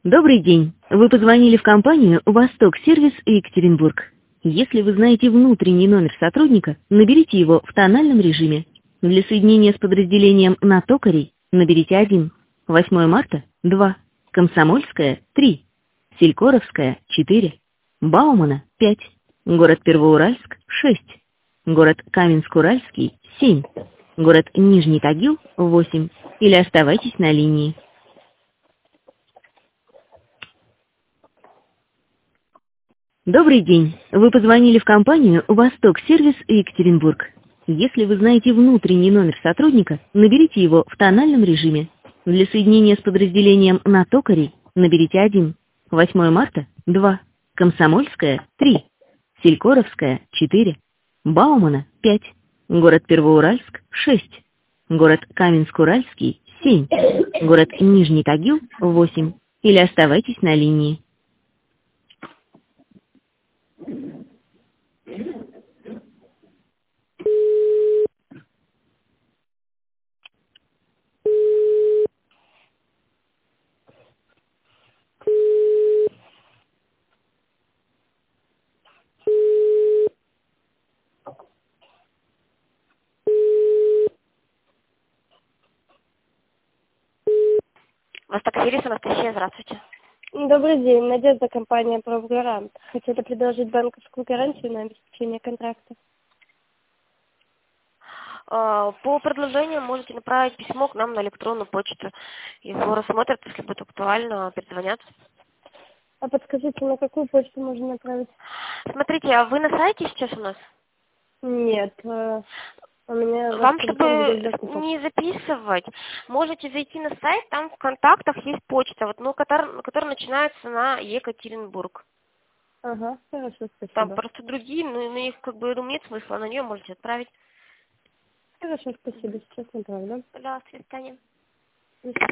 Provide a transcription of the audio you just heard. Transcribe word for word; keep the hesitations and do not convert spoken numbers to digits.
Добрый день. Вы позвонили в компанию «Восток Сервис» Екатеринбург. Если вы знаете внутренний номер сотрудника, наберите его в тональном режиме. Для соединения с подразделением на Токарей наберите один. восьмое марта– два. Комсомольская– три. Селькоровская– четыре. Баумана– пять. Город Первоуральск– шесть. Город Каменск-Уральский– семь. Город Нижний Тагил– восемь. Или оставайтесь на линии. Добрый день. Вы позвонили в компанию «Восток Сервис» Екатеринбург. Если вы знаете внутренний номер сотрудника, наберите его в тональном режиме. Для соединения с подразделением на Токарей наберите один. восьмое марта– два. Комсомольская– три. Селькоровская– четыре. Баумана– пять. Город Первоуральск– шесть. Город Каменск-Уральский– семь. Город Нижний Тагил– восемь. Или оставайтесь на линии. Восток Сервис, Анастасия, здравствуйте. Добрый день. Надежда, компания «Профгарант». Хотела предложить банковскую гарантию на обеспечение контракта. А, По предложению можете направить письмо к нам на электронную почту. Его рассмотрят, если будет актуально, перезвонят. А подскажите, на какую почту можно направить? Смотрите, а вы на сайте сейчас у нас? Нет, э, у меня ваш Вам, телефон будет чтобы доступен. не записывать, можете зайти на сайт, там в контактах есть почта, вот, ну, которая, которая начинается на Екатеринбург. Ага, хорошо, Там спасибо. просто другие, но на их как бы ну, нет смысла, на нее можете отправить. Хорошо, спасибо. Сейчас направлю. Пожалуйста, до свидания. До свидания.